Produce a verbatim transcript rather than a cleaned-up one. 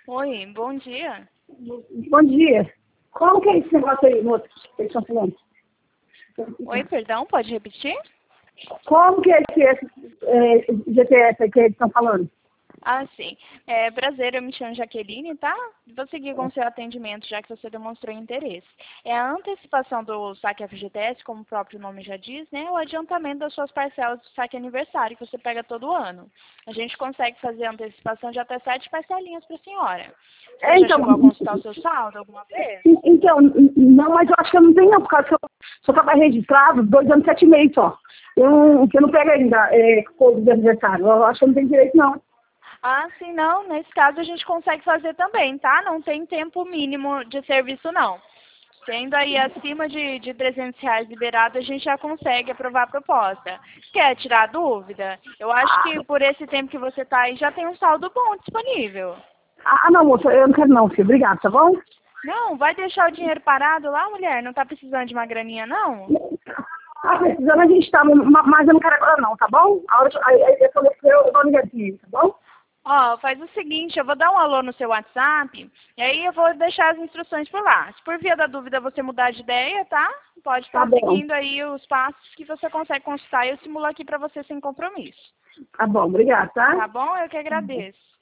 Oi, bom dia. Bom dia. Como que é esse negócio aí, moço, que eles estão falando? Oi, perdão, pode repetir? Como que é esse, esse é, G P S aí que eles estão falando? Ah, sim. É, prazer, eu me chamo Jaqueline, tá? Vou seguir com o seu atendimento, já que você demonstrou interesse. É a antecipação do saque F G T S, como o próprio nome já diz, né? O adiantamento das suas parcelas do saque aniversário, que você pega todo ano. A gente consegue fazer a antecipação de até sete parcelinhas para a senhora. Você É, já então, chegou a consultar o seu saldo alguma vez? então, não, mas eu acho que eu não tenho não, por causa que eu só estava registrado dois anos e sete meses só. Eu, não- que eu não pego ainda é, coisa de aniversário. Eu acho que eu não tenho direito, não. Ah, sim, não. Nesse caso a gente consegue fazer também, tá? Não tem tempo mínimo de serviço, não. Tendo aí acima de, de trezentos reais liberado, a gente já consegue aprovar a proposta. Quer tirar dúvida? Eu acho que por esse tempo que você está aí, já tem um saldo bom disponível. Ah, não, moça, eu não quero não, filho. Obrigado, tá bom? Não, vai deixar o dinheiro parado lá, mulher? Não tá precisando de uma graninha, não? Ah, precisando a gente tá, mas eu não quero agora não, tá bom? A hora que aí, aí eu falei que eu, eu vou ligar aqui, tá bom? Ó, faz o seguinte, eu vou dar um alô no seu WhatsApp, e aí eu vou deixar as instruções por lá. Se por via da dúvida você mudar de ideia, tá? Pode Tá estar bom, seguindo aí os passos que você consegue consultar e eu simulo aqui para você sem compromisso. tá bom, obrigado, tá? Tá bom? Eu que agradeço.